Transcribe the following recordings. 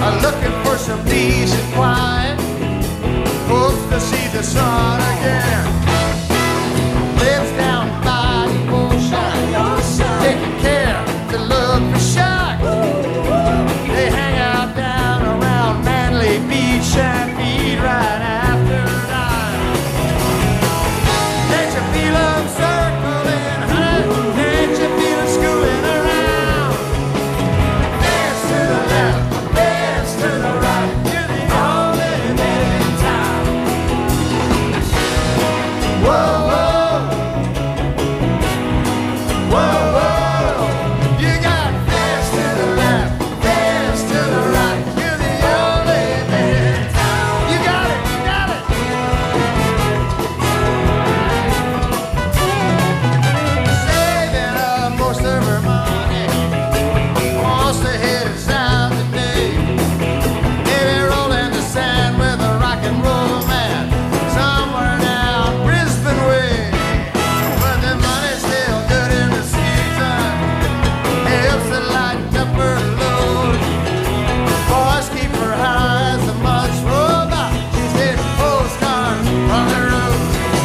looking for some peace and quiet. Hopes to see the sun again. Lives down by the ocean, taking care to look for sharks. They hang out down around Manly Beach and feed right after dark. Can't you feel them circling, honey? Can't you feel them schooling around? Dance to the left, dance to the right. You're the only man in town. Whoa, whoa, whoa, whoa. You got dance to the left, dance to the right. You're the only man in town. You got it, you got it. Saving up most of her money, wants to hit it south today. Maybe rolling the sand with a rock and roll man somewhere down Brisbane way. But the money's still good in the season, helps to lighten up her load. Boys keep her high as the months roll by. She's hitting postcards on the road.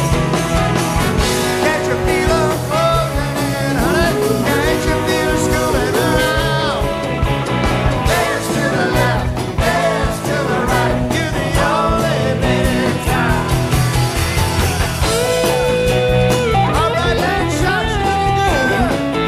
Can't you feel her closing in, honey? Can't you feel her schooling around? Dance to the left, dance to the right. You're the only man in town. All right, let's shut you down.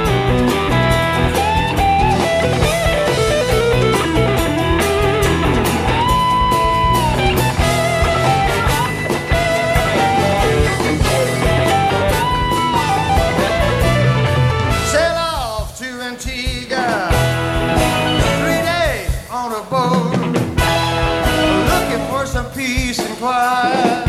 Sail off to Antigua, 3 days on a boat, looking for some peace and quiet.